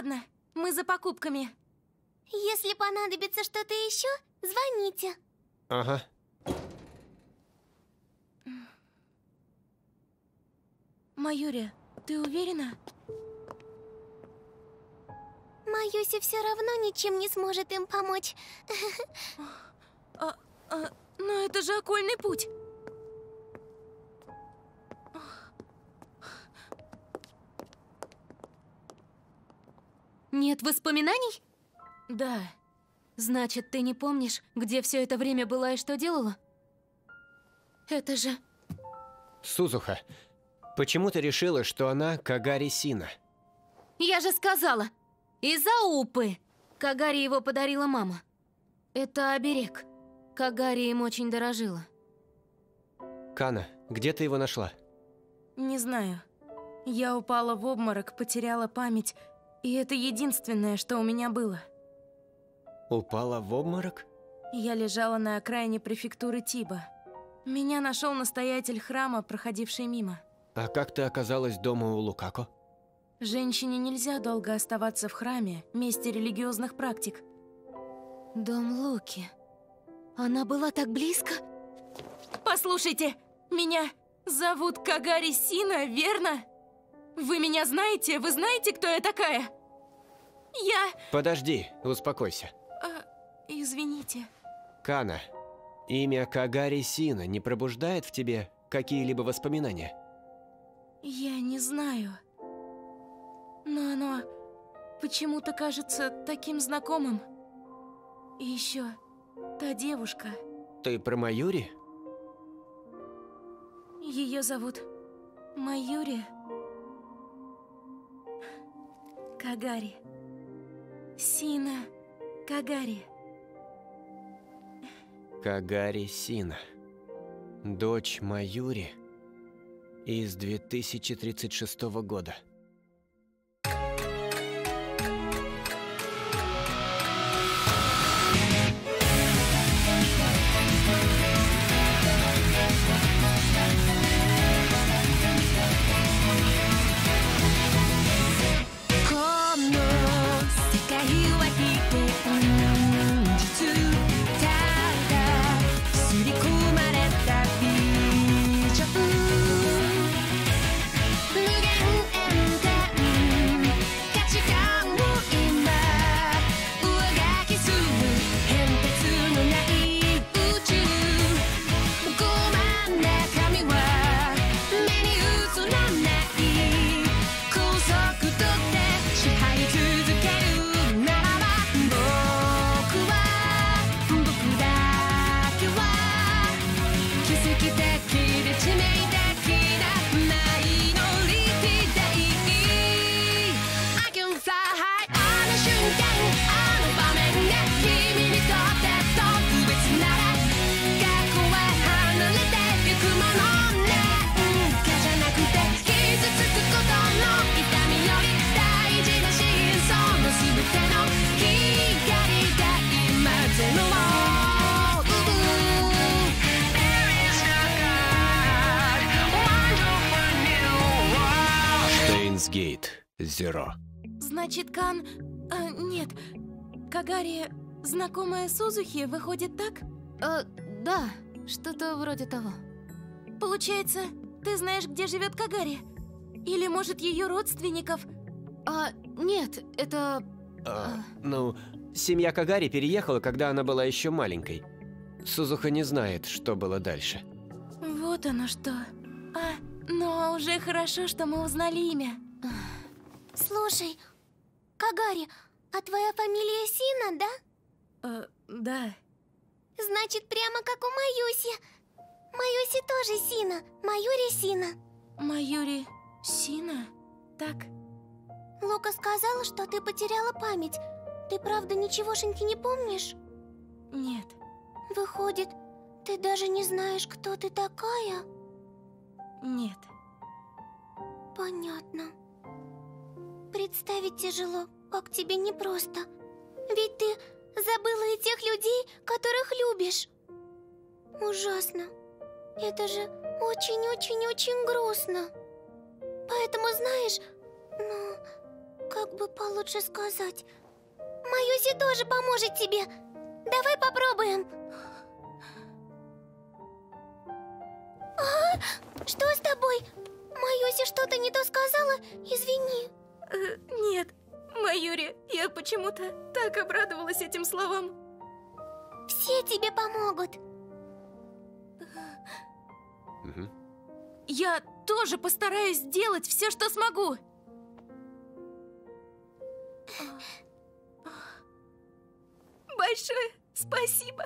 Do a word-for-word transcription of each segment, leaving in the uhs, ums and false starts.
ладно, мы за покупками. Если понадобится что-то еще, звоните. Ага. Маюри, ты уверена? Маюси все равно ничем не сможет им помочь. А, а, но это же окольный путь. Нет воспоминаний? Да. Значит, ты не помнишь, где все это время была и что делала? Это же... Сузуха, почему ты решила, что она Кагари Сина? Я же сказала! Из-за Упы! Кагари его подарила мама. Это оберег. Кагари им очень дорожила. Кана, где ты его нашла? Не знаю. Я упала в обморок, потеряла память, и это единственное, что у меня было. Упала в обморок? Я лежала на окраине префектуры Тиба. Меня нашел настоятель храма, проходивший мимо. А как ты оказалась дома у Лукако? Женщине нельзя долго оставаться в храме, месте религиозных практик. Дом Луки. Она была так близко? Послушайте, меня зовут Кагари Сина, верно? Вы меня знаете? Вы знаете, кто я такая? Я... Подожди, успокойся. А, извините. Кана, имя Кагари Сина не пробуждает в тебе какие-либо воспоминания? Я не знаю. Но оно почему-то кажется таким знакомым. И еще та девушка. Ты про Маюри? Ее зовут Маюри Кагари. Сина Кагари. Кагари Сина. Дочь Маюри из две тысячи тридцать шестого года. Гейт Зеро. Значит, Кан... А, нет. Кагари, знакомая Сузухи, выходит так? А, да, что-то вроде того. Получается, ты знаешь, где живет Кагари? Или, может, ее родственников? А, нет, это... А, ну, семья Кагари переехала, когда она была еще маленькой. Сузуха не знает, что было дальше. Вот оно что. А, но уже хорошо, что мы узнали имя. Слушай, Кагари, а твоя фамилия Сина, да? Э, да. Значит, прямо как у Маюси. Маюси тоже Сина. Маюри Сина. Маюри Сина? Так. Лука сказала, что ты потеряла память. Ты правда ничегошеньки не помнишь? Нет. Выходит, ты даже не знаешь, кто ты такая? Нет. Понятно. Представить тяжело, как тебе непросто. Ведь ты забыла и тех людей, которых любишь. Ужасно. Это же очень-очень-очень грустно. Поэтому, знаешь, ну, Как бы получше сказать? Маюси тоже поможет тебе. Давай попробуем. А? Что с тобой? Маюси что-то не то сказала? Извини. Э, нет, Маюри, я почему-то так обрадовалась этим словам. Все тебе помогут. Угу. Я тоже постараюсь сделать все, что смогу. Большое спасибо.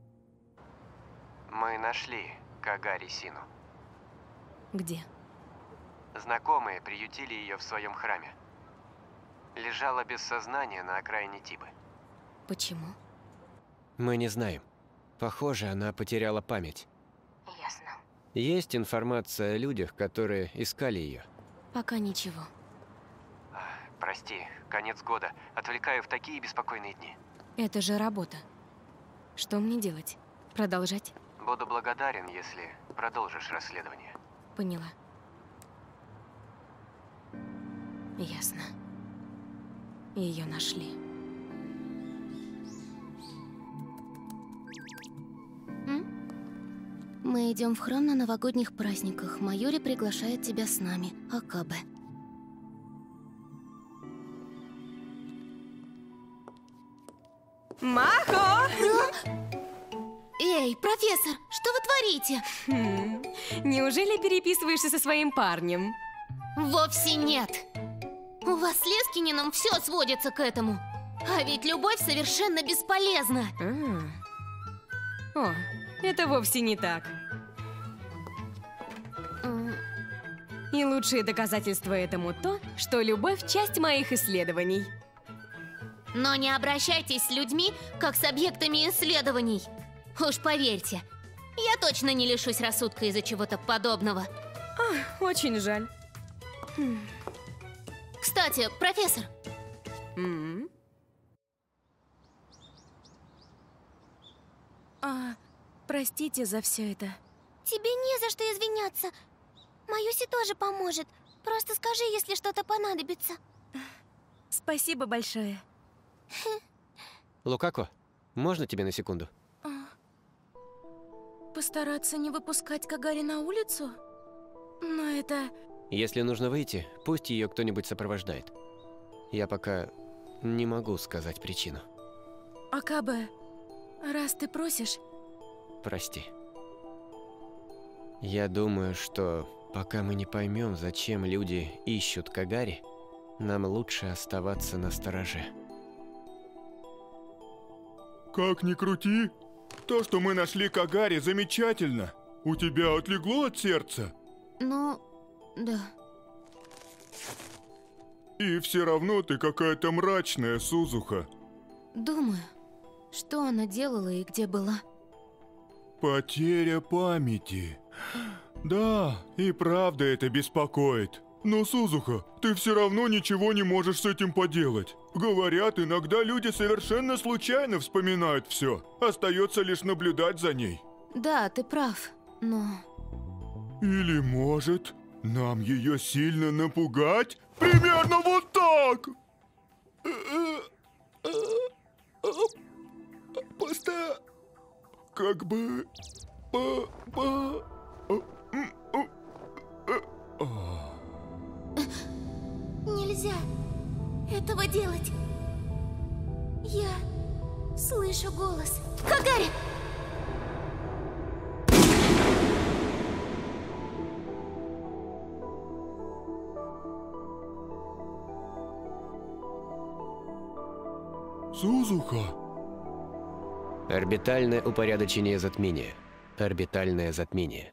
Мы нашли Кагари Сину. Где? Знакомые приютили ее в своем храме. Лежала без сознания на окраине Тибы. Почему? Мы не знаем. Похоже, она потеряла память. Ясно. Есть информация о людях, которые искали ее. Пока ничего. Прости, конец года. Отвлекаю в такие беспокойные дни. Это же работа. Что мне делать? Продолжать? Буду благодарен, если продолжишь расследование. Поняла. Ясно. Ее нашли. М? Мы идем в храм на новогодних праздниках. Майори приглашает тебя с нами, Акабе. Махо! Эй, профессор, что вы творите? Хм, неужели переписываешься со своим парнем? Вовсе нет. У вас с Лескининым все сводится к этому. А ведь любовь совершенно бесполезна. А. О, это вовсе не так. М, И лучшее доказательство этому то, что любовь – часть моих исследований. Но не обращайтесь с людьми, как с объектами исследований. Уж поверьте, я точно не лишусь рассудка из-за чего-то подобного. Очень жаль. Кстати, профессор, М. А, простите за все это. Тебе не за что извиняться. Маюси тоже поможет. Просто скажи, если что-то понадобится. Спасибо большое. Лукако, можно тебе на секунду? Постараться не выпускать Кагари на улицу? Но это... Если нужно выйти, пусть ее кто-нибудь сопровождает. Я пока не могу сказать причину. Акабе, раз ты просишь... Прости. Я думаю, что пока мы не поймем, зачем люди ищут Кагари, нам лучше оставаться настороже. Как ни крути, то, что мы нашли Кагари, замечательно. У тебя отлегло от сердца? ну, да. И все равно ты какая-то мрачная, Сузуха. Думаю, что она делала и где была. Потеря памяти. Да, и правда это беспокоит. Но, Сузуха, ты все равно ничего не можешь с этим поделать. Говорят, иногда люди совершенно случайно вспоминают все. Остается лишь наблюдать за ней. Да, ты прав, но... Или, может, нам ее сильно напугать? Примерно вот так! Просто... Как бы... По... По... Нельзя этого делать. Я слышу голос. Кагари! Сузуха! Орбитальное упорядочение затмения. Орбитальное затмение.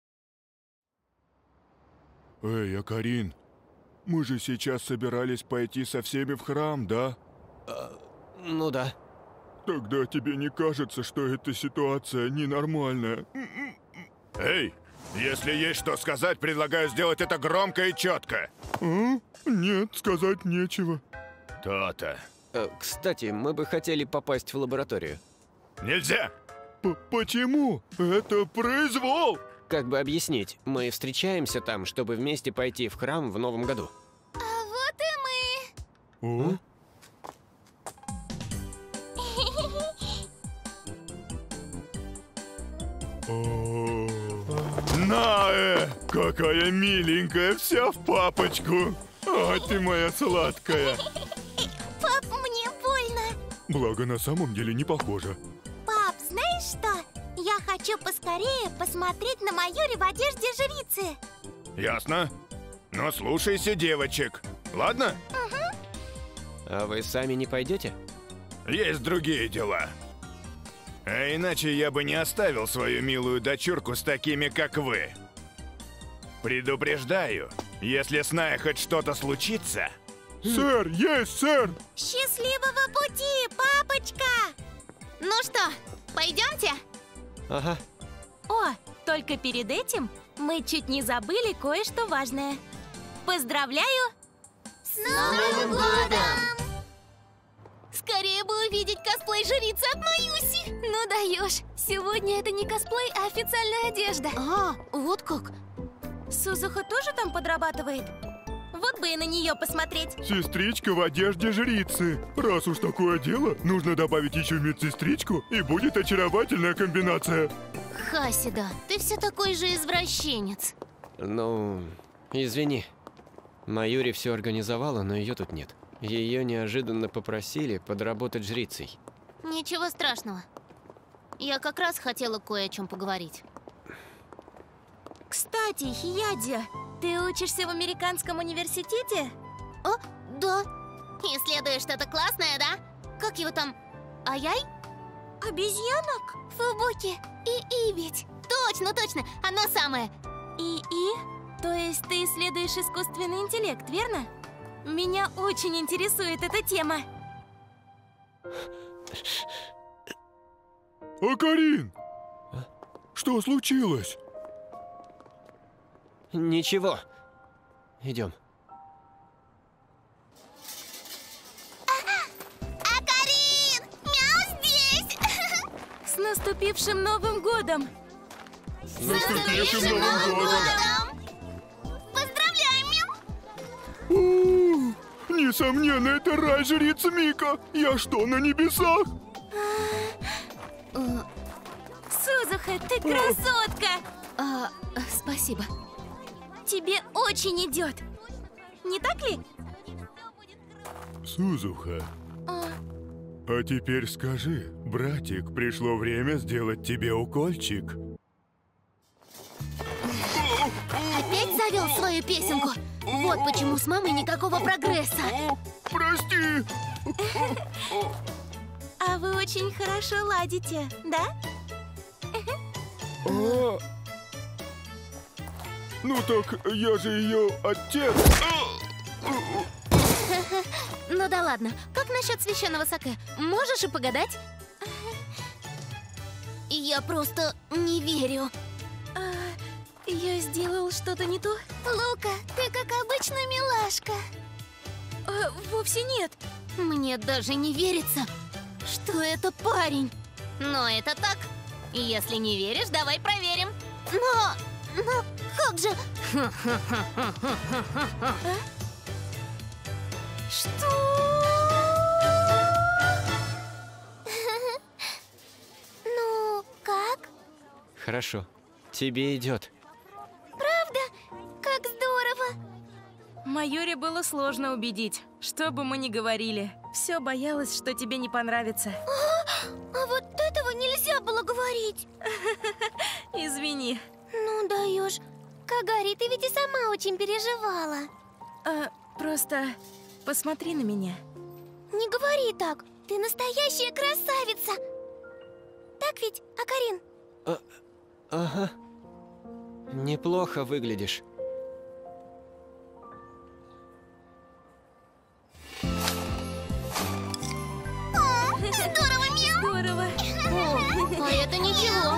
Эй, Акарин, мы же сейчас собирались пойти со всеми в храм, да? Ну да. Тогда тебе не кажется, что эта ситуация ненормальная? Эй, если есть что сказать, предлагаю сделать это громко и четко. А? Нет, сказать нечего. То-то. Э, Кстати, мы бы хотели попасть в лабораторию. Нельзя! П Почему? Это произвол! Как бы объяснить, мы встречаемся там, чтобы вместе пойти в храм в новом году. А вот и мы. О? О. Наэ! Какая миленькая, вся в папочку. А ты моя сладкая. Пап, мне больно. Благо, на самом деле не похоже. Пап, знаешь что? Я хочу поскорее посмотреть на Майори в одежде жрицы. Ясно? Но слушайся девочек. Ладно? А вы сами не пойдете? Есть другие дела. А иначе я бы не оставил свою милую дочурку с такими, как вы. Предупреждаю, если с Наэ хоть что-то случится... Сэр, есть, сэр! Счастливого пути, папочка! Ну что, пойдемте? Ага. О, только перед этим мы чуть не забыли кое-что важное. Поздравляю! С Новым годом! Скорее бы увидеть косплей жрицы от Маюси! Ну даешь, сегодня это не косплей, а официальная одежда. А, вот как? Сузуха тоже там подрабатывает? Вот бы и на нее посмотреть. Сестричка в одежде жрицы. Раз уж такое дело, нужно добавить еще медсестричку, и будет очаровательная комбинация. Хасида, ты все такой же извращенец. Ну, извини. Майори все организовала, но ее тут нет. Ее неожиданно попросили подработать жрицей. Ничего страшного. Я как раз хотела кое о чем поговорить. Кстати, Хияди, ты учишься в американском университете? О, да. Исследуешь что-то классное, да? Как его там? Ай-яй? Обезьянок? Фубуки и Ибить. Точно, точно, оно самое. И-и? То есть ты исследуешь искусственный интеллект, верно? Меня очень интересует эта тема. Акарин! Что случилось? Ничего. Идем. Акарин! Мяу здесь! С наступившим Новым годом! С наступившим Новым годом! Поздравляем, Мяу! У, несомненно, это рай жрицы Мика. Я что, на небесах? Сузуха, ты красотка! А, спасибо. Тебе очень идет. Не так ли? Сузуха, А, а теперь скажи, братик, пришло время сделать тебе укольчик. Опять завел свою песенку? Вот почему с мамой никакого прогресса. Прости! а вы очень хорошо ладите, да? А... Ну так, я же ее отец. Ну да ладно, как насчет священного саке? Можешь и погадать? Я просто не верю. А, я сделал что-то не то? Лука, ты как обычно милашка. А, вовсе нет. Мне даже не верится, что это парень. Но это так. Если не веришь, давай проверим. Но, но как же... Что? Ну, как? Хорошо. Тебе идет. Правда? Как здорово! Майори было сложно убедить. Что бы мы ни говорили, все боялась, что тебе не понравится. А вот этого нельзя было говорить. Извини. Ну, даешь. Кагари, ты ведь и сама очень переживала. А, просто посмотри на меня. Не говори так. Ты настоящая красавица. Так ведь, Акарин? А, ага. Неплохо выглядишь. Здорово, Мяу! Здорово. О, а это ничего.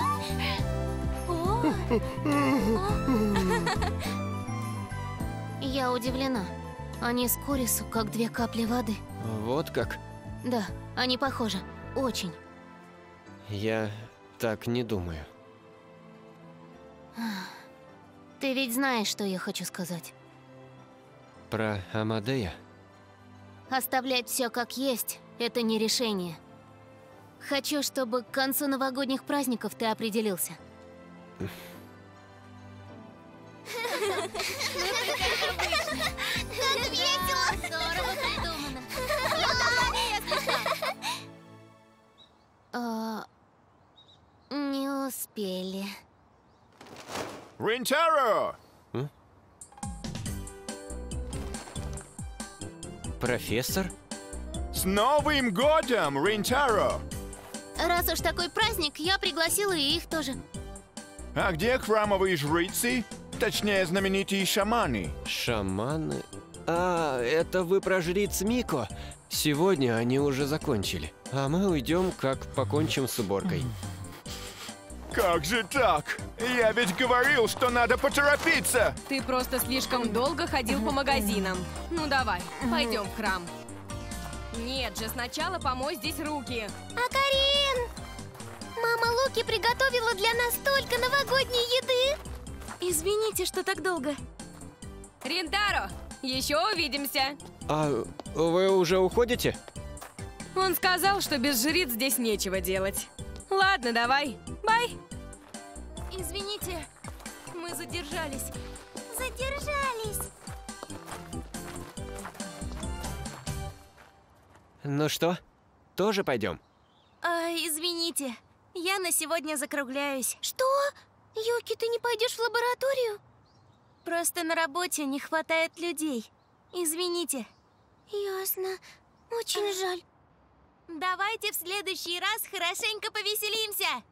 Я удивлена. Они с Корису как две капли воды. Вот как? Да, они похожи. Очень. Я так не думаю. Ты ведь знаешь, что я хочу сказать. Про Амадея? Оставлять все как есть – это не решение. Хочу, чтобы к концу новогодних праздников ты определился. Как весело! Здорово придумано. А, не успели. Ринтаро! Профессор? С Новым годом, Ринтаро! Раз уж такой праздник, я пригласила и их тоже. А где храмовые жрицы? Точнее, знаменитые шаманы. Шаманы? А, это вы про жриц Мико? Сегодня они уже закончили. А мы уйдем, как покончим с уборкой. Как же так? Я ведь говорил, что надо поторопиться! Ты просто слишком долго ходил по магазинам. Ну давай, пойдем в храм. Нет же, сначала помой здесь руки. Акарин! Мама Луки приготовила для нас столько новогодней еды! Извините, что так долго. Ринтаро, еще увидимся. А вы уже уходите? Он сказал, что без жриц здесь нечего делать. Ладно, давай. Бай. Извините, мы задержались. Задержались! Ну что, тоже пойдем? А, извините, я на сегодня закругляюсь. Что? Юки, ты не пойдешь в лабораторию? Просто на работе не хватает людей. Извините. Ясно. Очень жаль. Давайте в следующий раз хорошенько повеселимся.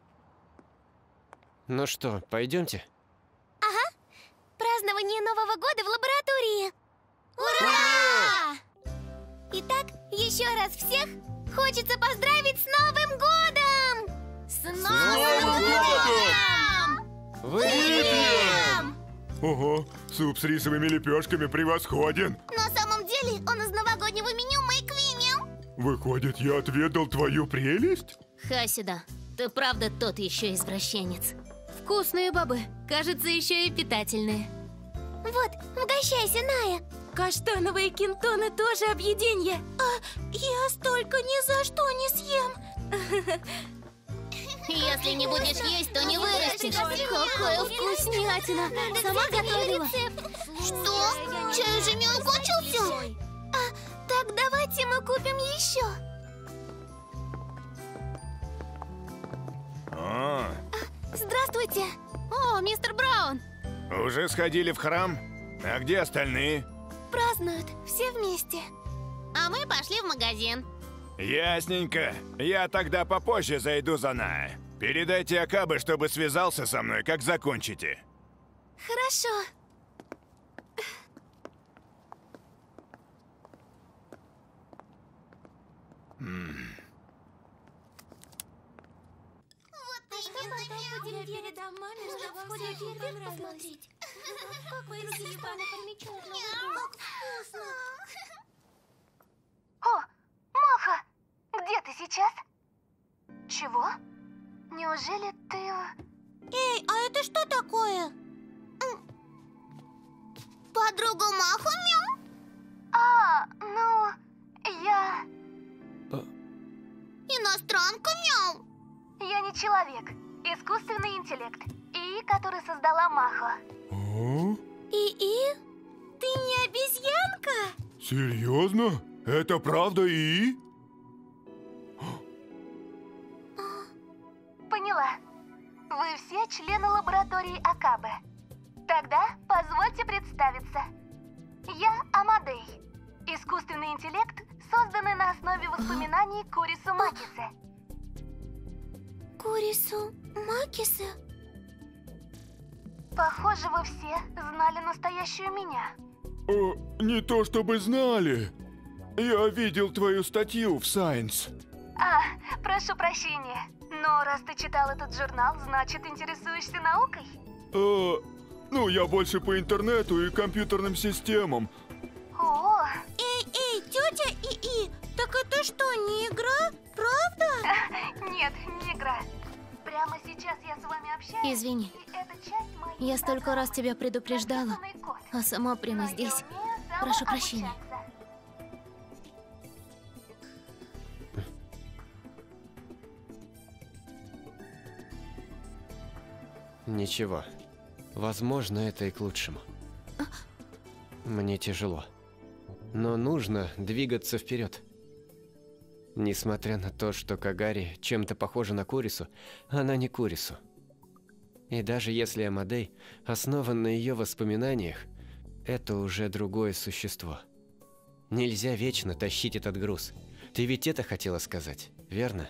Ну что, пойдемте? Празднование Нового года в лаборатории! Ура! Итак, еще раз всех хочется поздравить с Новым годом! С Новым годом! Выпьем! Ого, суп с рисовыми лепешками превосходен. На самом деле он из новогоднего меню Мэйквиме. Выходит, я отведал твою прелесть? Хасида, ты правда тот еще извращенец. Вкусные бобы, кажется, еще и питательные. Вот, угощайся, Ная. Каштановые кинтоны тоже объеденье. А я столько ни за что не съем. Если не будешь есть, то не вырастешь. Какая вкуснятина! Сама готовила? Что? Чай уже не окончился? А, так давайте мы купим еще. О, Здравствуйте. О, мистер Браун! уже сходили в храм? А где остальные? Празднуют все вместе. А мы пошли в магазин. Ясненько. Я тогда попозже зайду за Ная. Передайте Акабе, чтобы связался со мной, как закончите. Хорошо. А что потом будем передам маме, что вам всем понравилось? Как выглядит пана Пармичёрна? Как вкусно! О, Маха! Где ты сейчас? Чего? Неужели ты... Эй, а это что такое? Подруга Маха, мяу? А, ну, я... Иностранка, мяу? Я не человек. Искусственный интеллект. ИИ, который создала Маха. О? И-и? Ты не обезьянка? Серьезно? Это правда ИИ? Поняла. Вы все члены лаборатории Акабе. Тогда позвольте представиться. Я Амадей. Искусственный интеллект, созданный на основе воспоминаний Курису Макисе. Курису Макиса? Похоже, вы все знали настоящую меня. О, не то чтобы знали. Я видел твою статью в Science. А, прошу прощения. Но раз ты читал этот журнал, значит, интересуешься наукой? Э, ну, я больше по интернету и компьютерным системам. О, Эй, эй, тетя И-И, так это что, не игра? Правда? нет, не игра. Прямо сейчас я с вами общаюсь. Извини. и эта часть моей Я столько раз тебя предупреждала, компьютерный код. а сама прямо Но я здесь. умею Прошу прощения. самообучаться. Ничего. Возможно, это и к лучшему. Мне тяжело. Но нужно двигаться вперед. Несмотря на то, что Кагари чем-то похожа на Курису, она не Курису. И даже если Амадей основан на ее воспоминаниях, это уже другое существо. Нельзя вечно тащить этот груз. Ты ведь это хотела сказать, верно?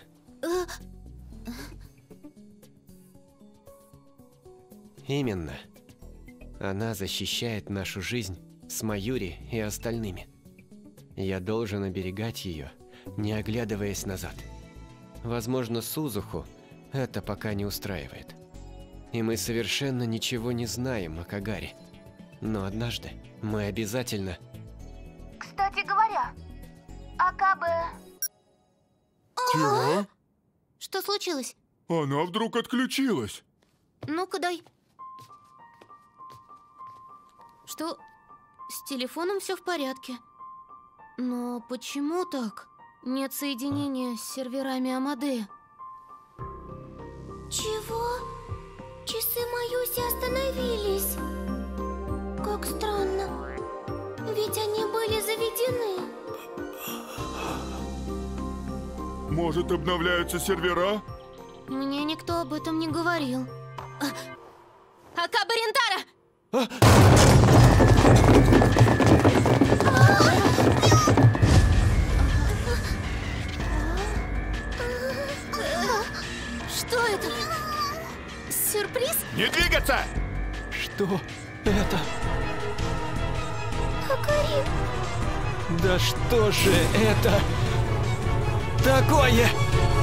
Именно. Она защищает нашу жизнь с Маюри и остальными. Я должен оберегать ее, не оглядываясь назад. Возможно, Сузуху это пока не устраивает. И мы совершенно ничего не знаем о Кагари. Но однажды мы обязательно... Кстати говоря, Акабе... Чего? Что случилось? Она вдруг отключилась. Ну-ка дай. Что? С телефоном все в порядке. Но почему так? Нет соединения с серверами Амадея. Чего? Часы Маюси остановились. Как странно. Ведь они были заведены. Может, обновляются сервера? Мне никто об этом не говорил. Акабе Рентара! Что это? Сюрприз? Не двигаться! Что это? Акари, Да что же это такое?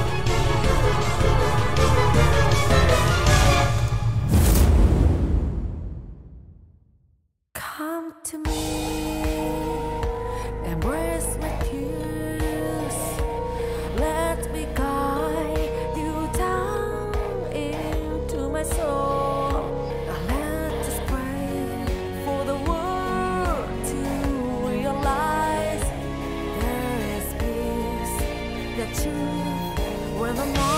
Come to me, embrace my kiss. Let me guide you down into my soul. Now let us pray for the world to realize there is peace, the truth when the